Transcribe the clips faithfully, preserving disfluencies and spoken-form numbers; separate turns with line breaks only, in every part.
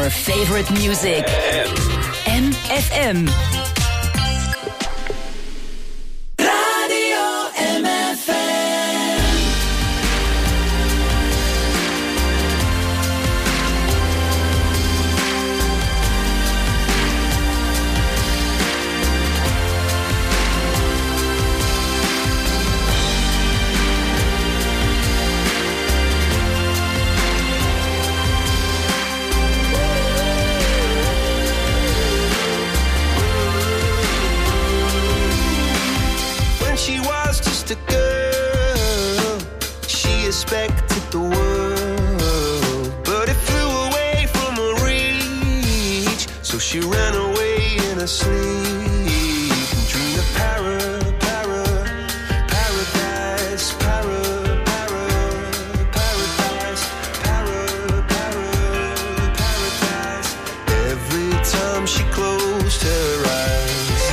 your favorite music. M F M.
Expected the world, but it flew away from her reach. So she ran away in her sleep and dreamed of para, para, paradise, para, para, paradise, para, para, paradise. Every time she closed her eyes.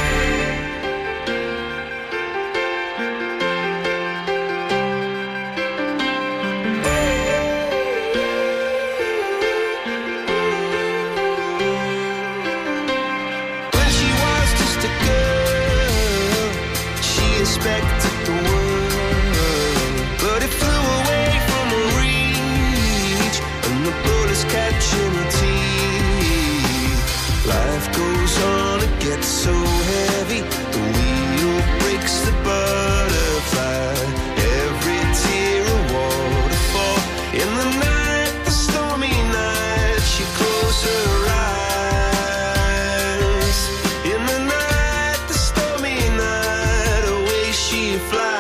Expected the world, but it flew away from her reach, and the bullets catching her teeth. Life goes on, it gets so heavy, the wheel breaks the butterfly. Every tear a waterfall. In the night, the stormy night, she closed her eyes. In the night, the stormy night, away she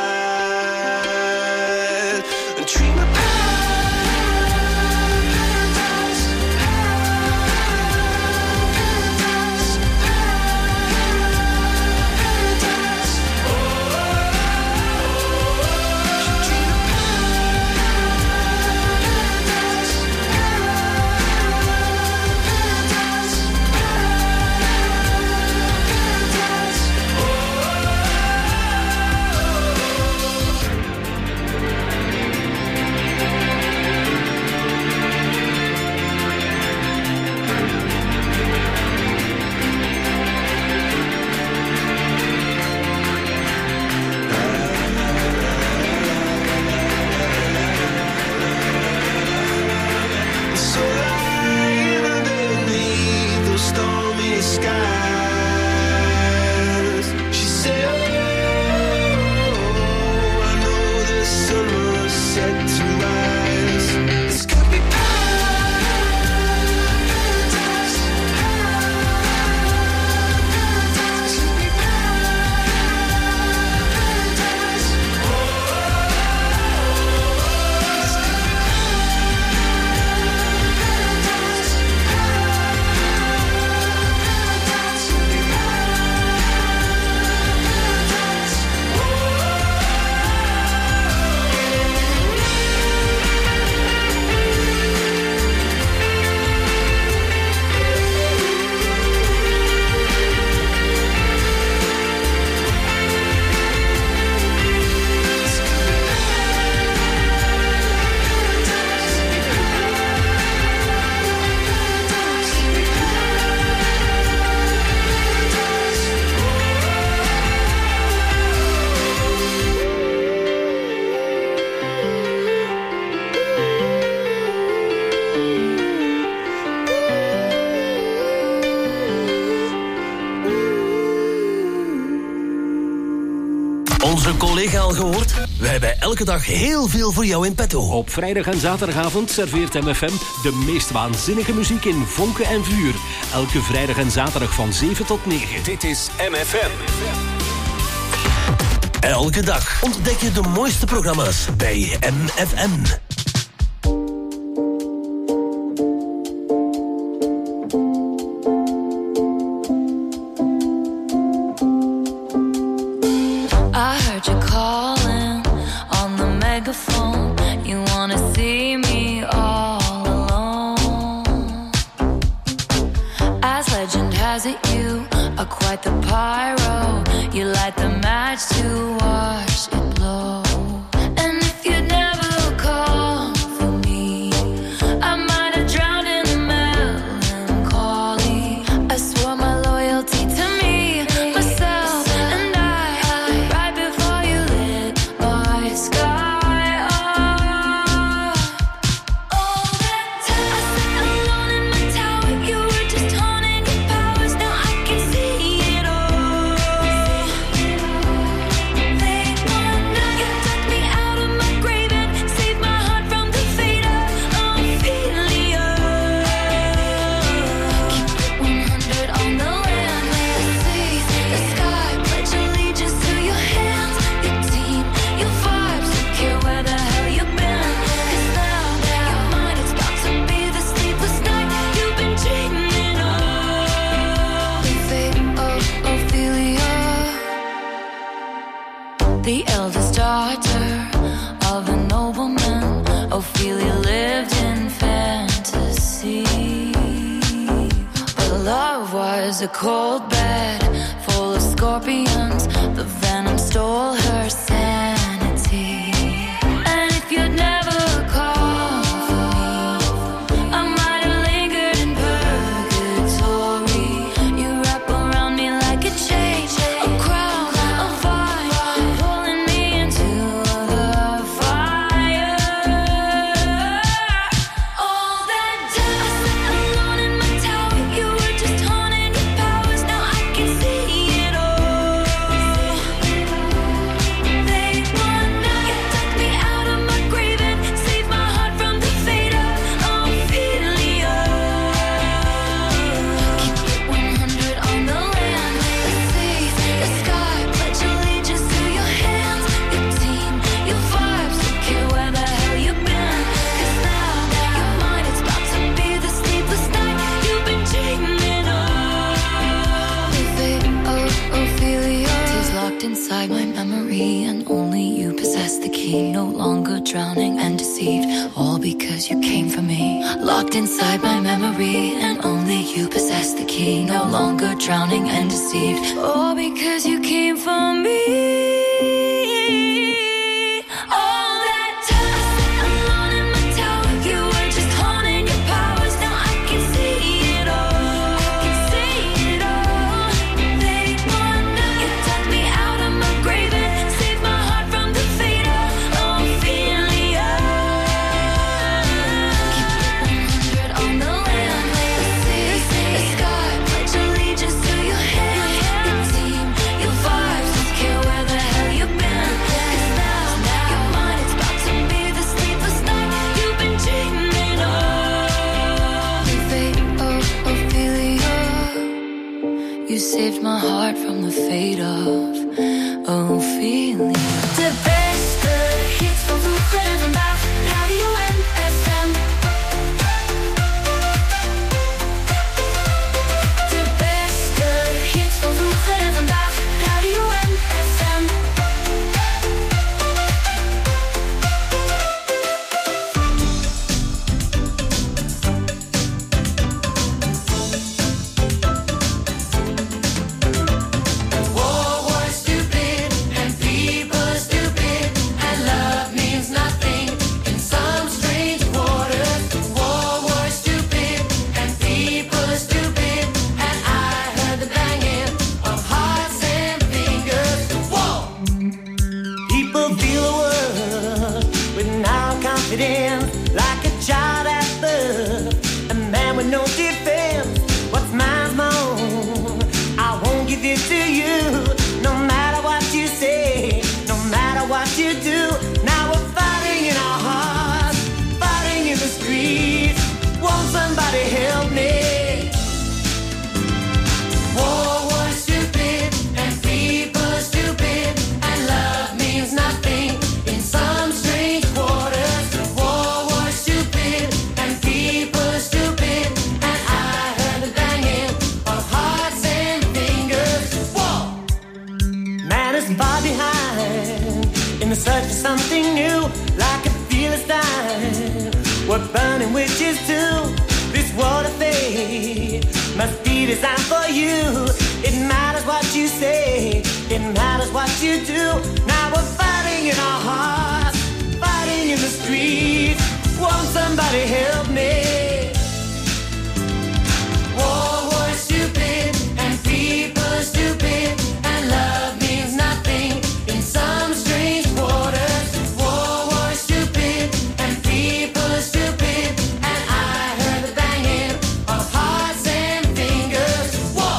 flies and dream of paradise, paradise, paradise. Oh, she dream of paradise, paradise, so lying underneath those stormy skies, she said, oh, I know the sun was set to rise. This could be paradise, paradise, could be paradise. Oh, this could be
Onze collega al gehoord? We hebben elke dag heel veel voor jou in petto.
Op vrijdag en zaterdagavond serveert M F M de meest waanzinnige muziek in vonken en vuur. Elke vrijdag en zaterdag van zeven tot negen.
Dit is M F M.
Elke dag ontdek je de mooiste programma's bij M F M.
I heard you calling on the megaphone. You wanna see me all alone. As legend has it, you are quite the pyro. You light the match to watch it blow. And if you'd never call for me, I might have drowned in the melody. was a cold bed full of scorpions. The venom stole her sanity. And if you'd never called for me, I might have lingered in purgatory. You wrap around me like a chain, a crown, a fire, pulling me into the fire. All that dust alone in my tower, you were just haunting your powers. Now I can see it all. They want now. You took me out of my grave and saved my heart from the fate of Ophelia. Keep it one hundred on the land, the sea, the sky. Pledge allegiance to your hands, your team, your vibes. Don't care where the hell you've been, 'cause now your mind is about to be the sleepless night you've been dreaming of. The fate of Ophelia is locked inside my memory, and only you possess the key. No longer drowning and deceived, all because you came for me. Locked inside my memory, and only you possess the key. No longer drowning and deceived, all because you came for me. All that dust alone in my tower, you were just haunting your powers. Now I can see it all. Can see it all. They want now. You dug me out of my grave and saved my heart from the fate of Ophelia. Keep it one hundred on the land, the sea, the sky. Pledge allegiance to your hands, your team, your vibes. Don't care where the hell you've been, 'cause now your mind is about to be the sleepless night you've been dreaming of. The fate of Ophelia. You saved my heart from the fate of Ophelia. De beste hits van vroeger en vandaag, Radio en F M. De beste hits van vroeger en vandaag, Radio en F M. War was stupid and people are stupid, and love means nothing in some strange waters. War was stupid and people are stupid, and I heard the banging of hearts and fingers. Whoa!
People feel the world with now confidence, like a child at birth, a man with no defense. What's mine's my own. I won't give it to you, no matter what you say, no matter what you do. Now we're fighting in our hearts, fighting in the streets. Won't somebody help me?
War was stupid and people are stupid, and love means nothing in some strange waters. War was stupid and people are stupid, and I heard the banging of hearts and fingers. Whoa!
Man is far behind in the search for something new, like a Philistine. We're burning witches too. This world of fate must be designed for you. It matters what you say, it matters what you do. Now we're fighting in our hearts, fighting in the streets. Won't somebody help me?
War was stupid and people are stupid, and love means nothing in some strange waters. War was stupid and people are stupid, and I heard the banging of hearts and fingers. Whoa!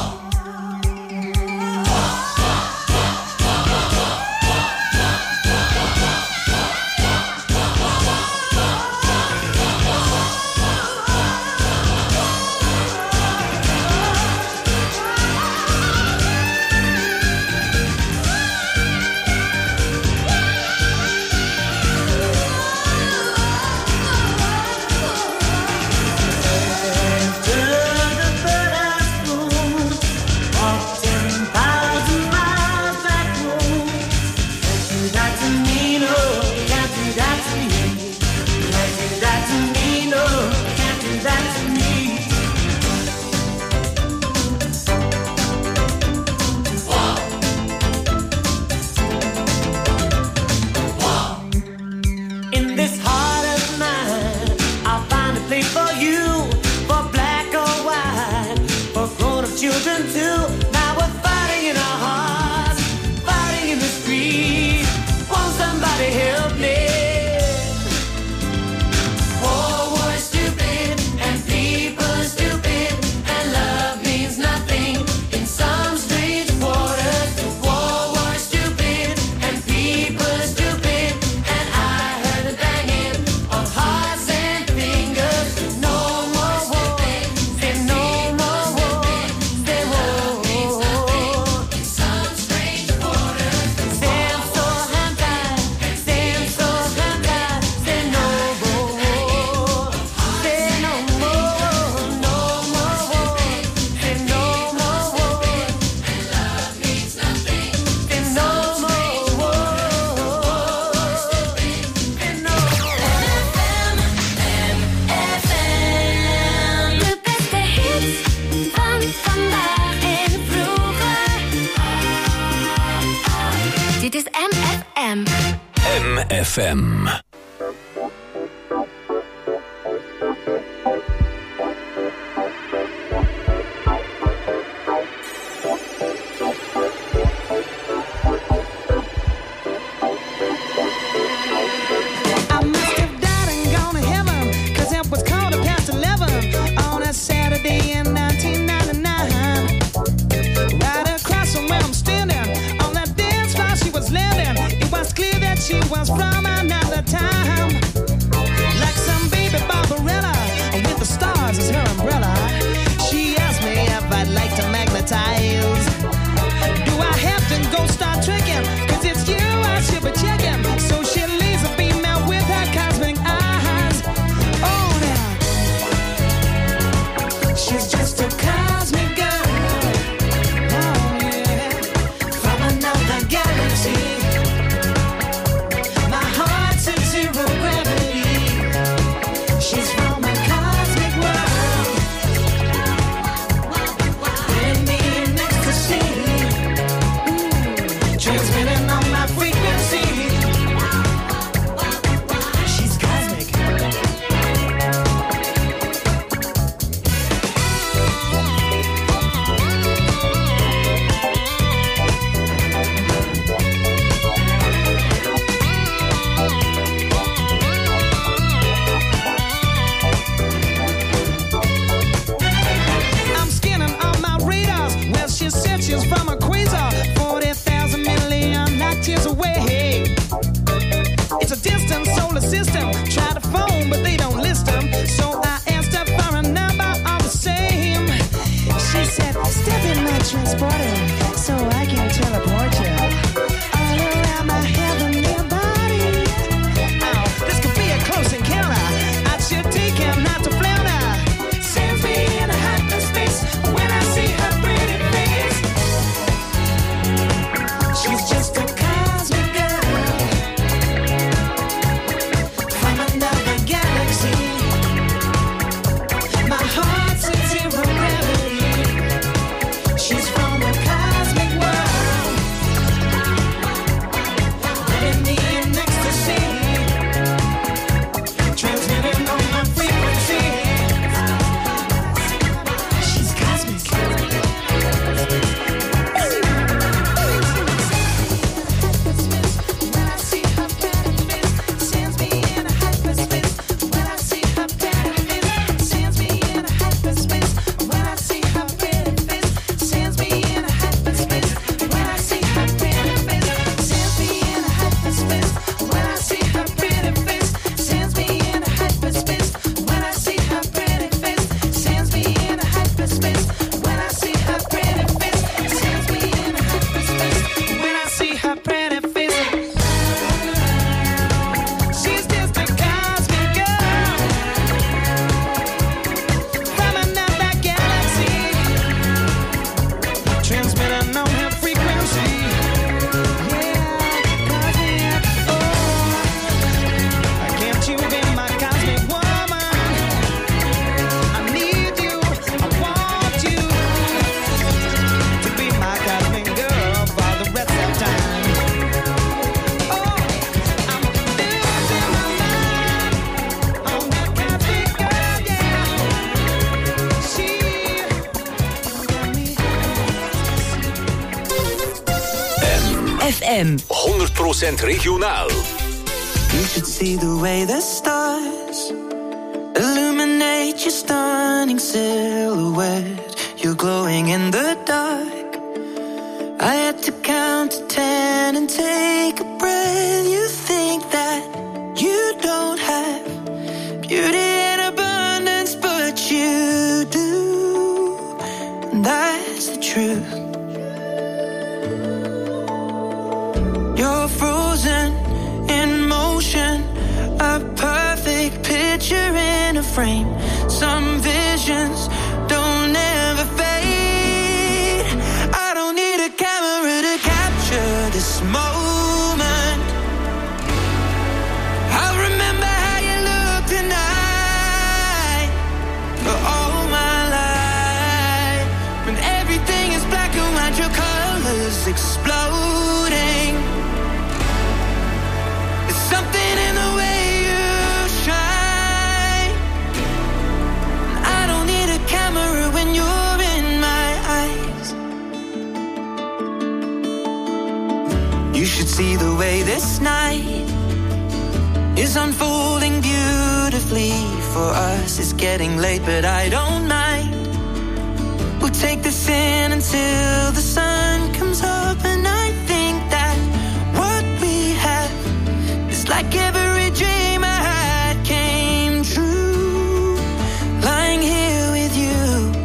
F M.
She was from another time, like some baby Barbarella with the stars as her umbrella. She asked me if I'd like to magnetize. Do I have to go start tricking? Cause it's you I should be checking. So she laser beam out with her cosmic eyes. Oh now, she's just a cosmic girl. Oh yeah, from another galaxy. She's from a quasar, forty thousand million light years away. It's a distant solar system. Try to phone, but they don't list them. So I asked her for a number all the same. She said, step in my transporter so I can teleport you all around my heavenly body. Oh, this could be a close encounter. I should take him not to flounder. Sends me in a hyperspace when I see her pretty face. She's just a cosmic girl from another galaxy. My heart's in zero gravity. She's from a cosmic world, living me in ecstasy, transmitting on my frequency. She's cosmic.
F M.
honderd procent regionaal.
You should see the way the stars illuminate your stunning silhouette. You're glowing in the dark. I had to count to ten and take a breath. You think that you don't have beauty in abundance, but you do. And that's the truth. You're frozen in motion, a perfect picture in a frame. Some visions don't ever fade. I don't need a camera to capture this moment. I'll remember how you look tonight for all my life. When everything is black and white, your colors exploding. Something see the way this night is unfolding beautifully for us? It's getting late, but I don't mind. We'll take this in until the sun comes up, and I think that what we have is like every dream I had came true. Lying here with you,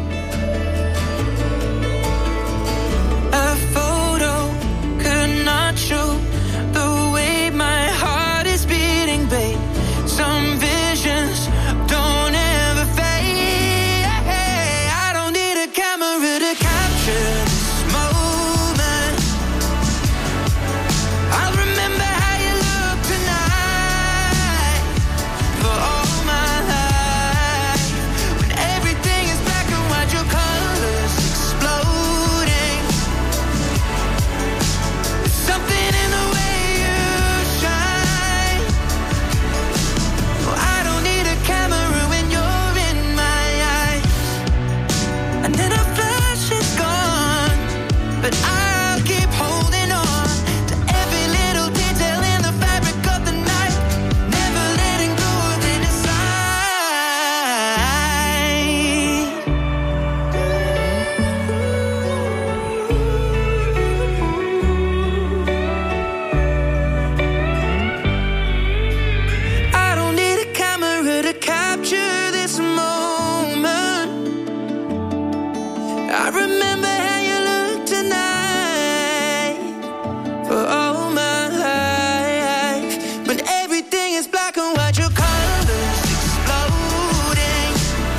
a photo could not show the way my heart is beating, babe. Some visions don't ever fade. I don't need a camera to capture this moment. I'll remember how you look tonight for all my life. When everything is black and white, your colors exploding. There's something in the way you shine. Oh, I don't need a camera when you're in my eyes. And then a flash is gone, but I'll keep holding on to every little detail in the fabric of the night, never letting go of it inside. I don't need a camera to capture this moment. I remember how you look tonight for all my life. When everything is black and white, your colors exploding.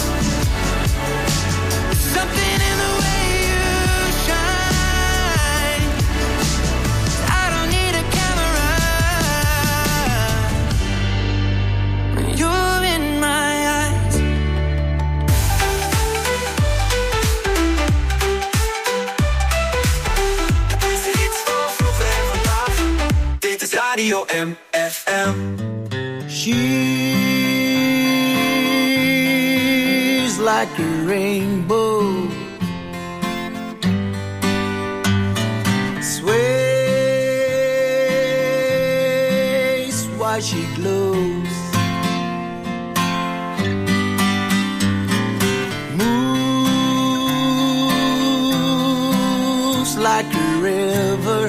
Something in the way you shine. I don't need a camera when you're in my eyes.
Dit is Radio M F M.
She's like a rainbow, sways while she glows, moves like a river,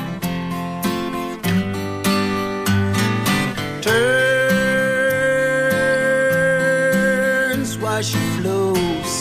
turns while she flows.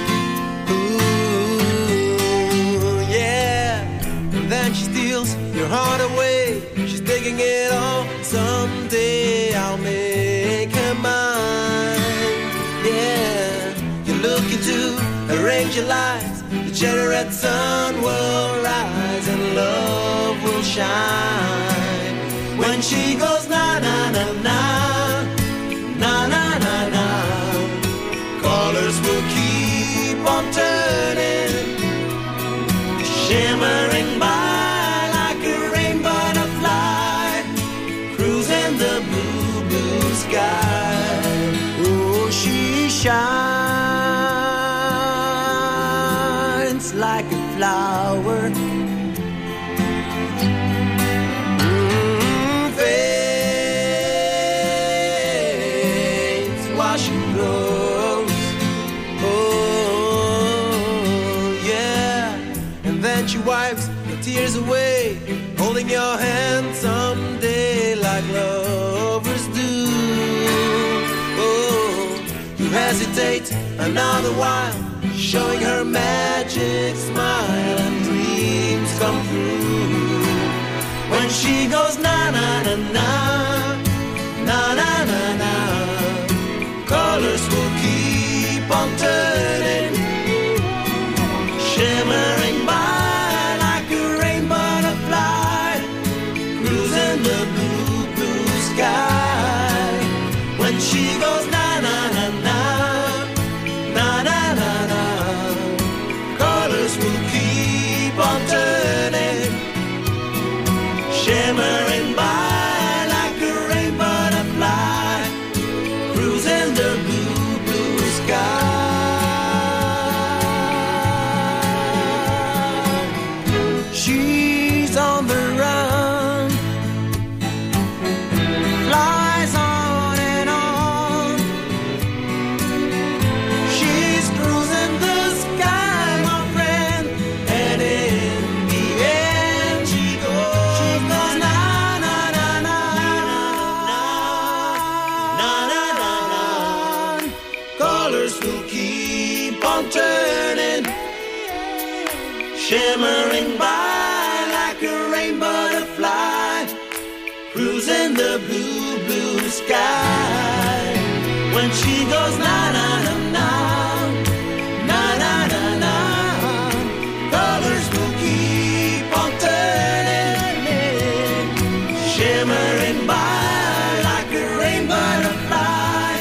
Ooh, yeah. And then she steals your heart away. She's taking it all. Someday I'll make her mine. Yeah. You're looking to arrange your lives. The generate sun will rise and love will shine. When she goes na na na na, na na na na, colors will keep on turning, shimmering by like a rain butterfly, cruising the blue, blue sky.
Oh, she shines like a flower,
Mm, fades while she grows. Oh, yeah. And then she wipes the tears away, holding your hand someday like lovers do. Oh, you hesitate another while, showing her magic smile and dreams come true. When she goes na na na na, na na na na, colors will keep on turning, shimmering by like a rain butterfly, cruising the blue, blue sky. When she goes na na na na, na na na na, colors will keep on turning, shimmering by like a rain butterfly, cruising the blue, blue sky. shimmering by like a rainbow butterfly, cruising the blue, blue sky. When she goes na na na na, na na na na, colors will keep on turning, shimmering by like a rainbow butterfly,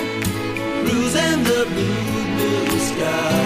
cruising the blue, blue sky.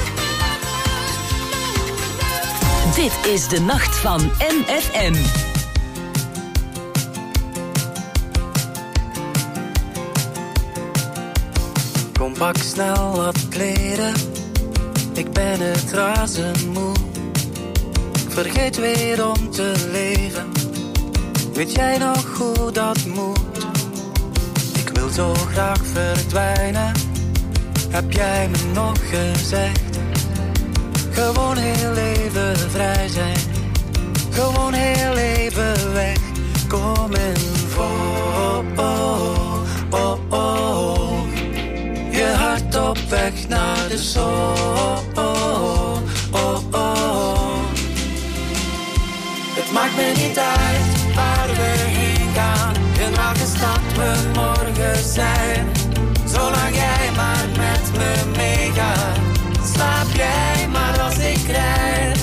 Dit is de nacht van M F M.
Kom pak snel wat kleren, ik ben het razend moe. Ik vergeet weer om te leven, weet jij nog hoe dat moet? Ik wil zo graag verdwijnen, heb jij me nog gezegd? Gewoon heel even vrij zijn, gewoon heel even weg. Kom in voor, oh, oh, oh. Je hart op weg naar de zon, oh, oh, oh. Het maakt me niet uit waar we heen gaan, in welke stad we morgen zijn. Zolang jij maar met me meegaat, slaap jij maar als ik rijd.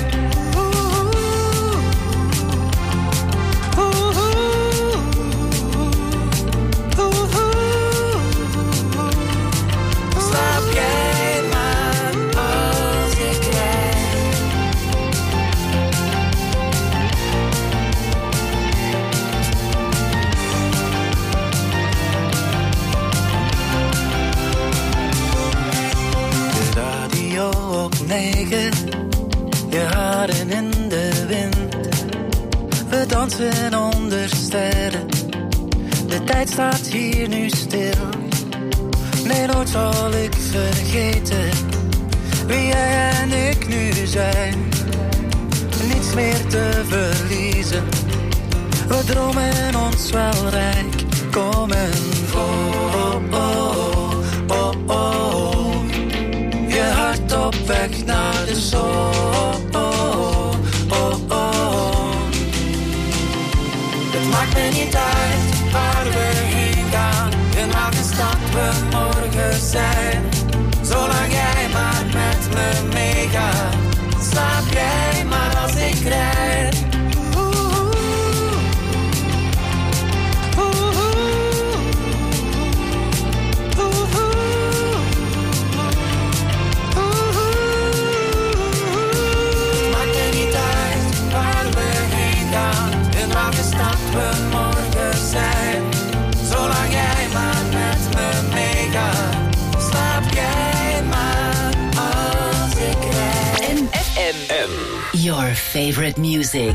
Slaap jij maar als ik rijd. De radio op negen, je haren in de wind. We dansen onder sterren, de tijd staat hier nu stil. Nee, nooit zal ik vergeten wie jij en ik nu zijn. Niets meer te verliezen, we dromen ons wel rijk. Kom en voor, oh, oh, oh. Je hart op weg naar de zon, oh, oh, oh. Het maakt me niet uit waar we heen gaan, in welke stad we morgen zijn. Zolang jij maar met me meegaat, slaap jij maar als ik rijd. Maakt me niet uit waar we heen gaan, in welke stad we morgen zijn. Zolang jij maar met me meegaat, slaap jij maar als ik rijd.
M F M. Your favorite music.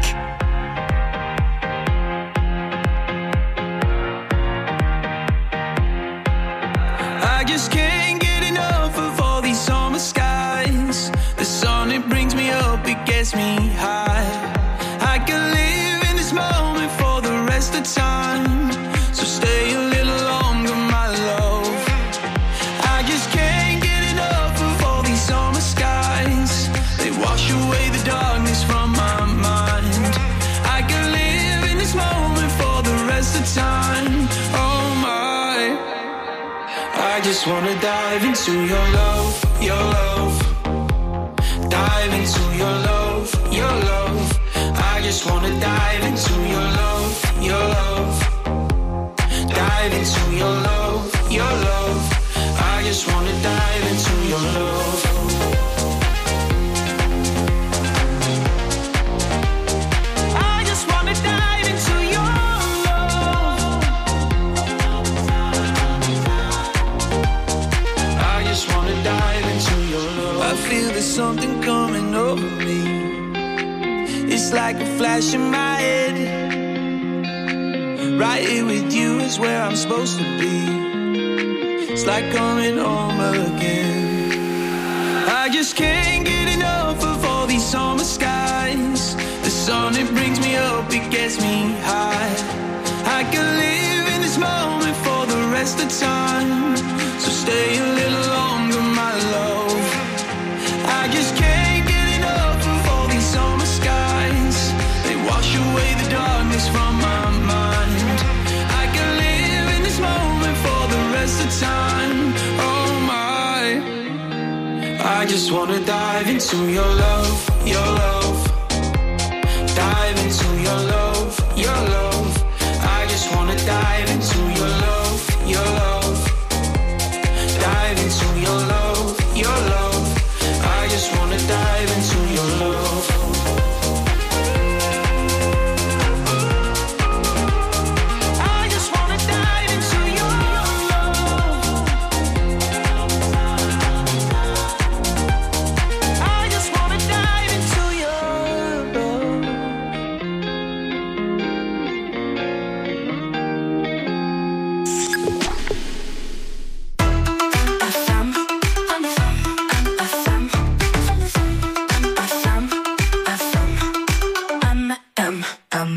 I just can't get enough of all these summer skies. The sun, it brings me up, it gets me high. I can live in this moment for the rest of time. So stay a little longer, my love. I just can't get enough of all these summer skies. They wash away the darkness from my mind. I can live in this moment for the rest of time. Oh my, I just wanna dive into your love, your love. Dive into your love, your love. I just wanna dive into your love, your love. Dive into your love, your love. I just wanna dive into your love. I just wanna dive into your love. I just wanna dive into your love. I feel there's something coming over me. It's like a flash in my head. Right here with you is where I'm supposed to be. It's like coming home again. I just can't get enough of all these summer skies. The sun, it brings me up, it gets me high. I can live in this moment for the rest of time. So stay a little longer, my love. I just can't get enough of all these summer skies. They wash away the darkness from my mind. I can live in this moment for the rest of time. Oh my, I just wanna dive into your love, your love. Dive into your love, your love. I just wanna dive into your love, your love. Dive into your love, your love. I just wanna dive into your love. I just wanna dive into your love.
M.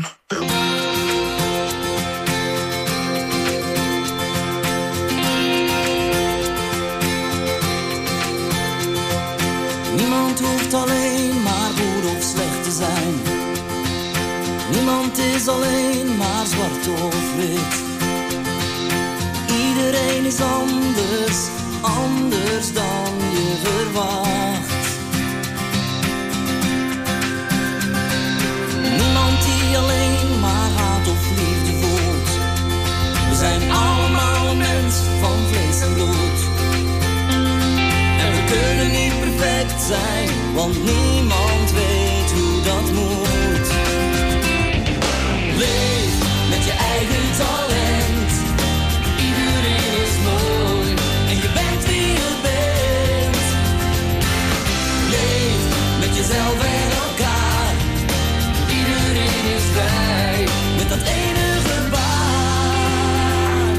Niemand hoeft alleen maar goed of slecht te zijn. Niemand is alleen maar zwart of wit. Iedereen is anders, anders dan je verwacht. Niemand die alleen maar haat of liefde voelt. We zijn allemaal een mens van vlees en bloed. En we kunnen niet perfect zijn, want niemand weet hoe dat moet. Leef met je eigen talent. Iedereen is mooi en je bent wie je bent. Leef met jezelf en elkaar. Iedereen is vrij met dat ene gebaar.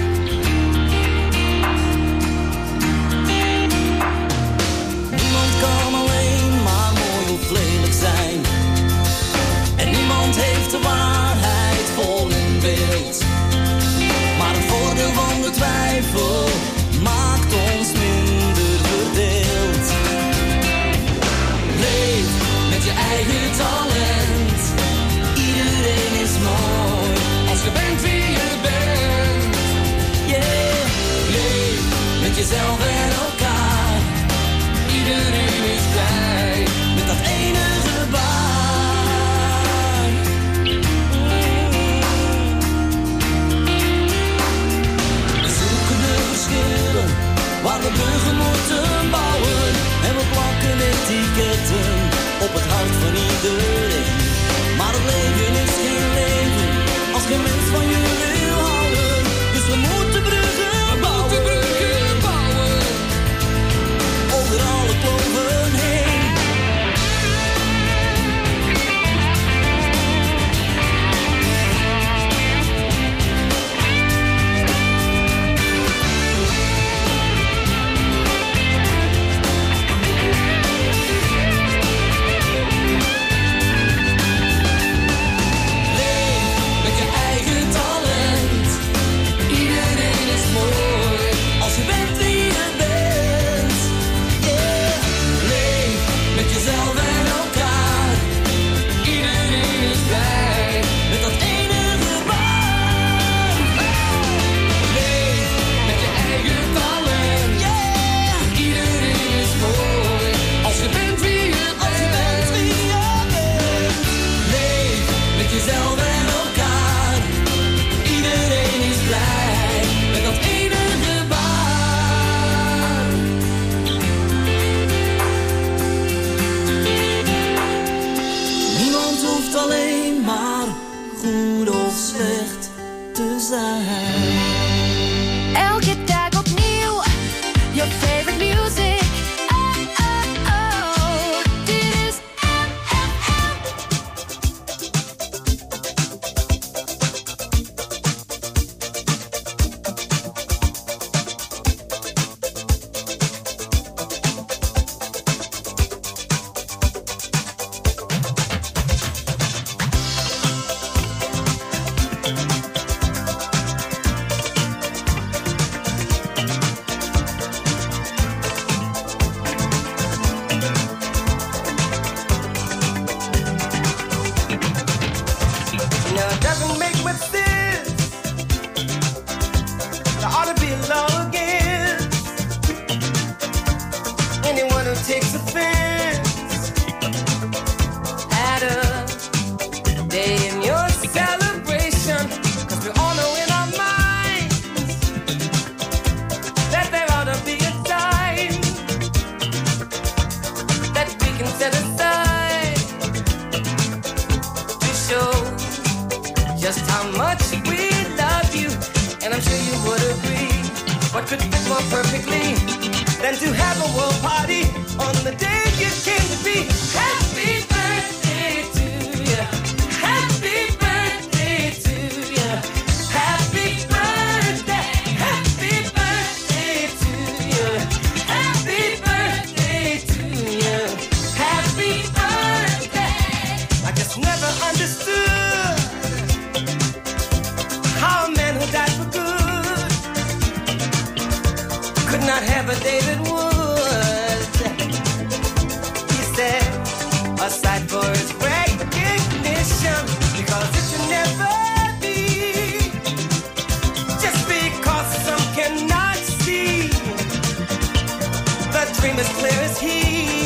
Niemand kan alleen maar mooi of lelijk zijn. En niemand heeft de waarheid vol in beeld. Maar het voordeel van de twijfel maakt ons minder verdeeld. Leef met je eigen talent. Iedereen is mooi als je bent wie je bent. Yeah. Leef met jezelf en elkaar. Iedereen is blij met dat ene gebaar. We zoeken de verschillen waar we bruggen moeten bouwen. En we plakken etiketten op het hart van iedereen. Maar het leven is geen leven als geen mens van je wil houden. Dus we moeten bruggen bouwen. Over alle kloven heen.
Never understood not have a David Wood. He said, aside for his recognition, because it should never be, just because some cannot see, the dream is clear as he,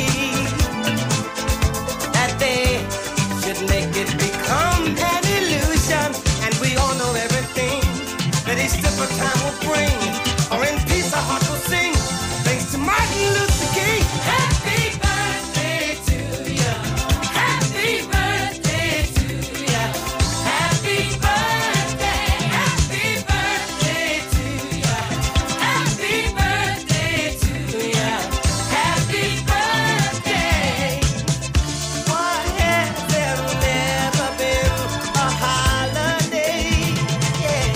that they should make it become an illusion, and we all know everything that each different time will bring, or in peace our heart will sing, thanks to Martin Luther King. Happy birthday to you. Happy birthday to you. Happy birthday. Happy birthday to you. Happy birthday to you. Happy birthday. Why has there never been a holiday? Yeah.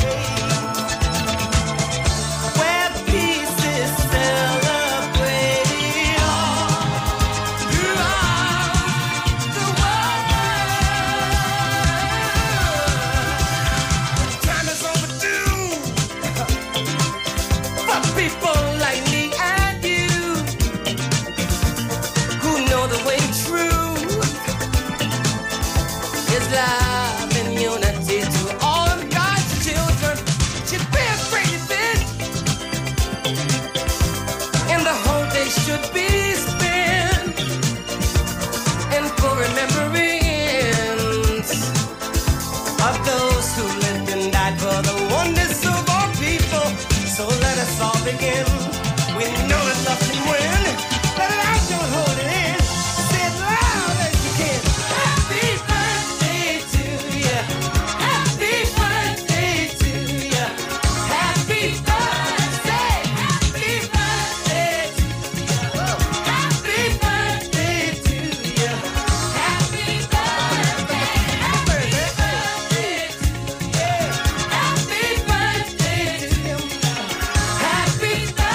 Where peace is celebrated all throughout the world. Time is overdue for people like me and you, who know the way true is love and unity to all of God's children. Should be a great event, and the whole day should be spent in full remembrance of those who lived and died for the oneness of all people. So let us all begin. We know that love can win. Let it out, don't hold it in. Say it loud as you can. Happy birthday to you. Happy birthday to you. Happy birthday. Happy birthday to you. Happy birthday to you. Happy birthday. Happy birthday to you. Happy birthday to you. Happy birthday.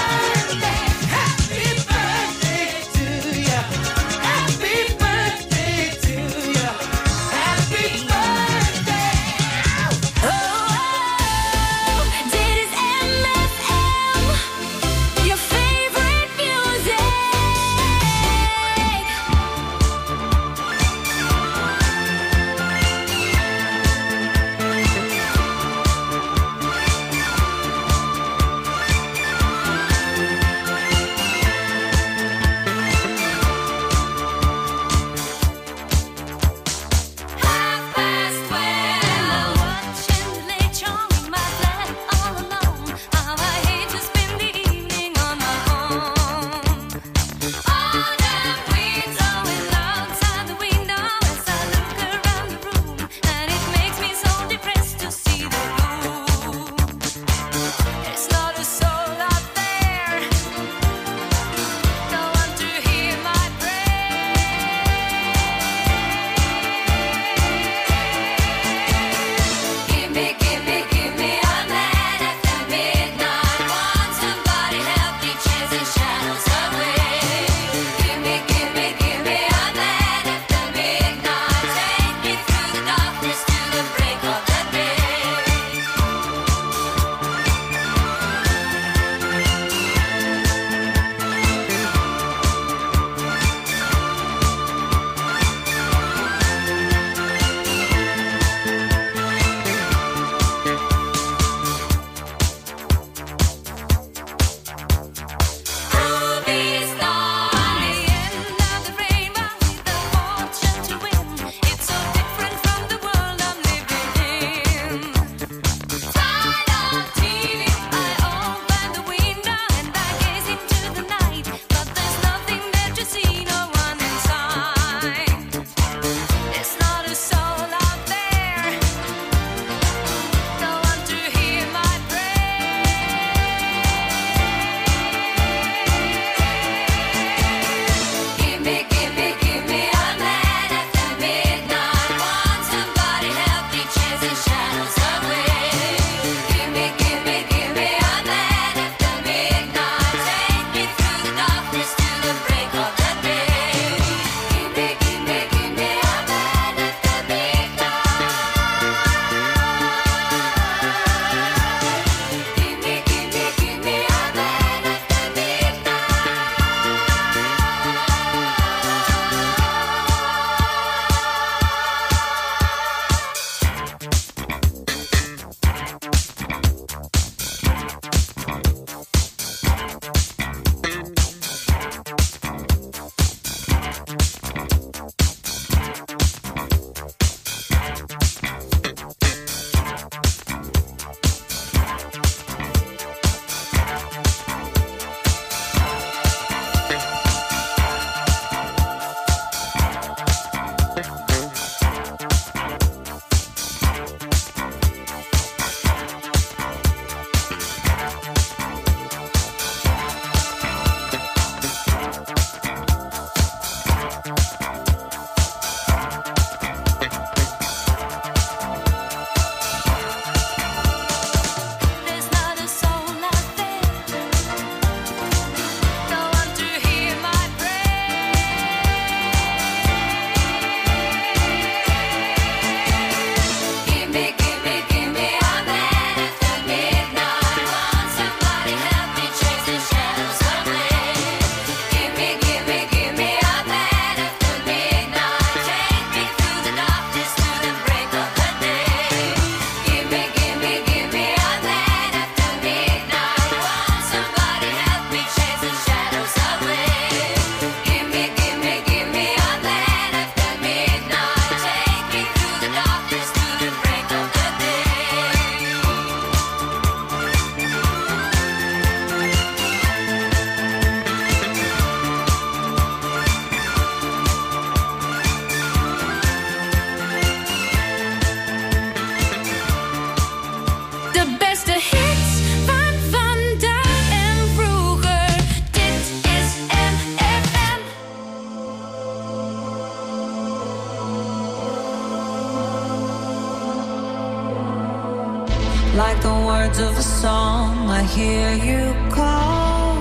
Like the words of a song, I hear you call.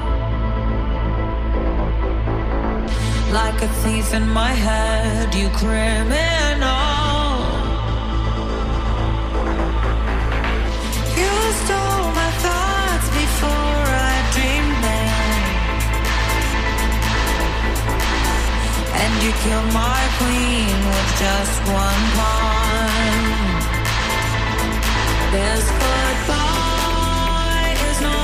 Like a thief in my head, you criminal. You stole my thoughts before I dreamed them, and you killed my queen with just one pawn. This goodbye is no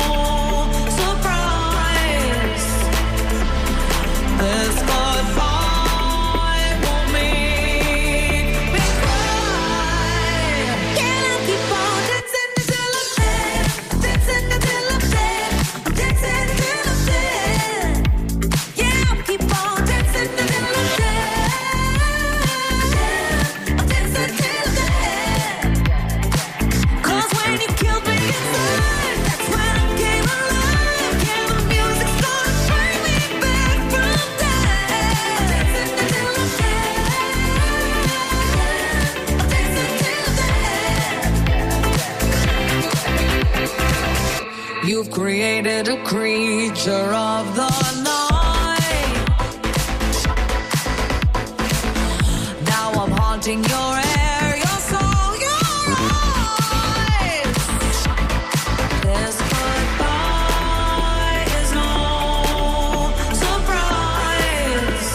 surprise. This goodbye won't make me cry. Can I keep on dancing until I'm dead? Dancing until I'm dead. Dancing until I'm dead. Yeah, I'll keep on dancing until I'm dead. I'm dancing till I'm dead. When you killed me inside, that's when I came alive. Yeah, the music started bring me back from death. Dancing until I'm dead. Dancing till I'm dead. You've created a creature of the night. Now I'm haunting your air, your soul, your eyes. This goodbye is no surprise.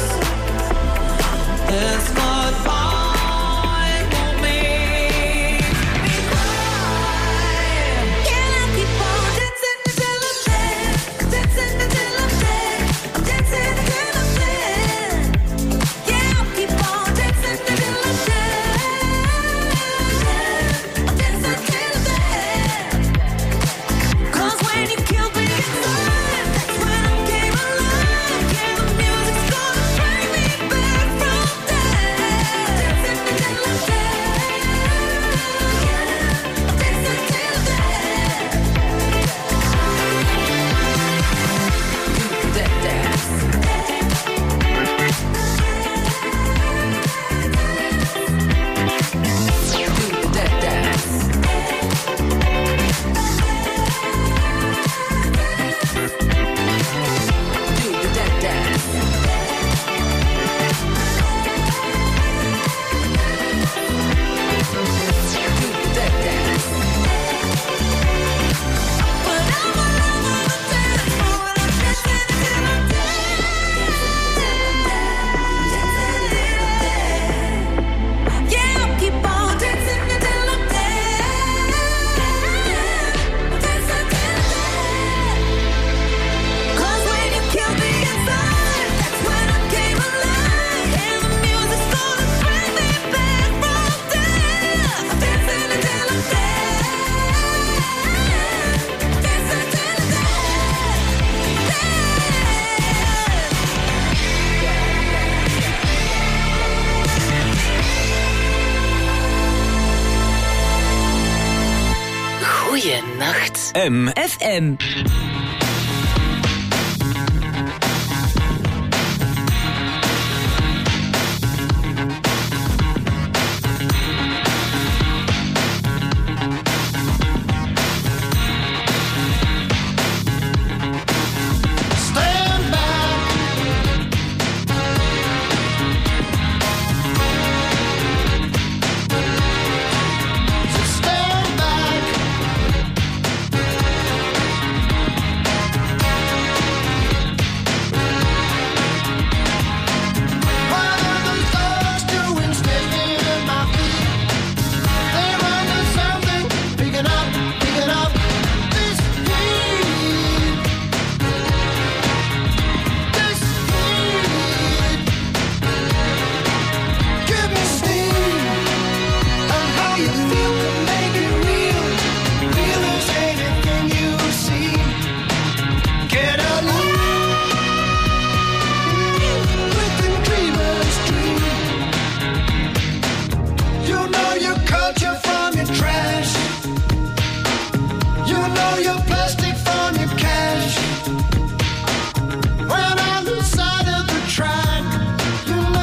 This goodbye won't make me cry. Can I keep on dancing until I'm dead? Dancing until I'm dead. Dancing until I'm dead. Yeah, I'll keep on dancing until I'm dead. I'm dancing till I'm dead. 'Cause when you killed me inside, that's when I came alive. Yeah, the music's gonna bring me back from death. Dancing until I'm dead. I'm dancing till I'm dead. Do that dance. Do that dance. Do that dance. Do that dance. But I'm all over the dance floor and I'm dancing till I'm dead. Yeah, I'll keep on dancing until I'm dead. Dancing till I'm dead. 'Cause when you killed me inside, that's when I came alive. And the music's gonna bring me back from death. Dancing until I'm dead. Dancing till I'm dead.
Goeienacht.
M.
F M.
Stand back. Just stand back.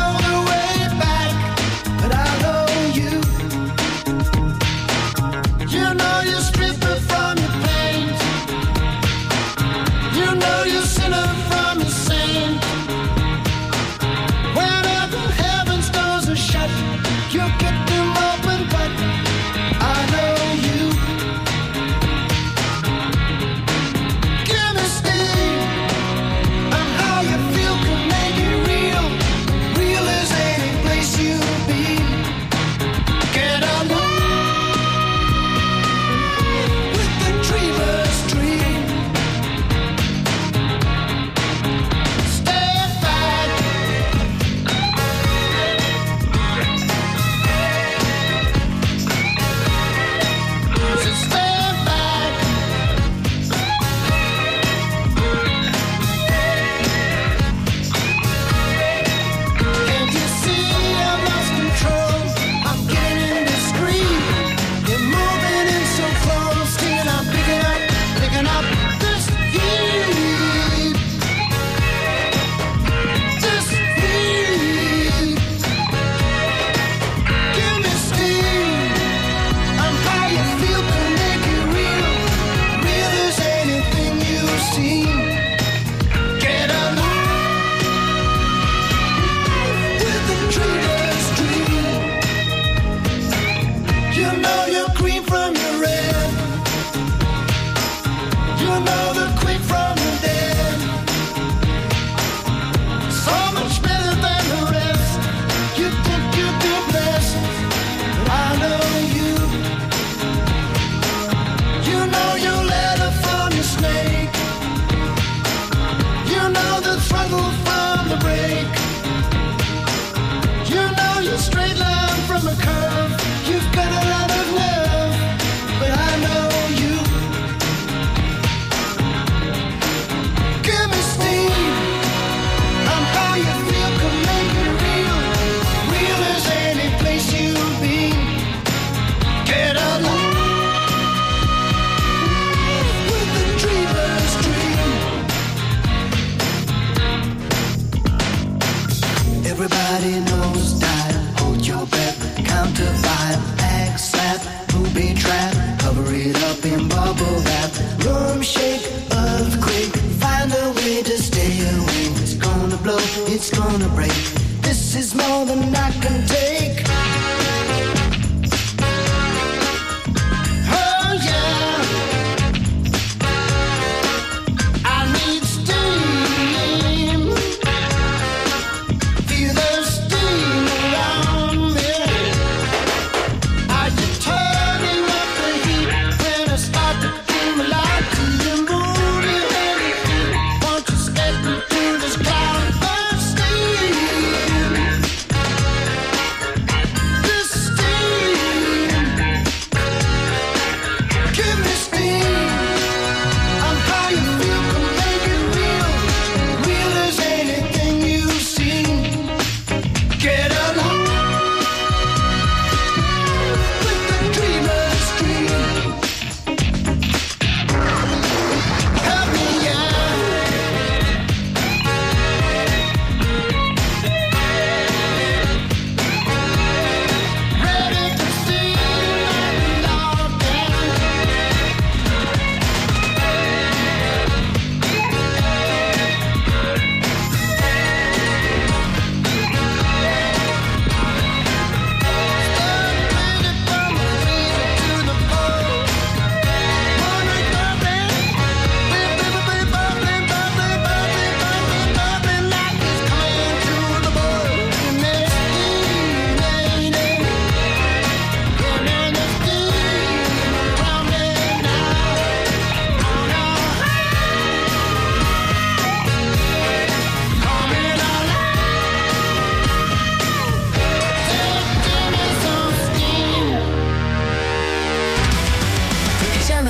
You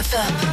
F M.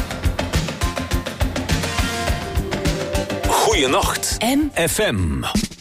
Goeienacht.
M
F M.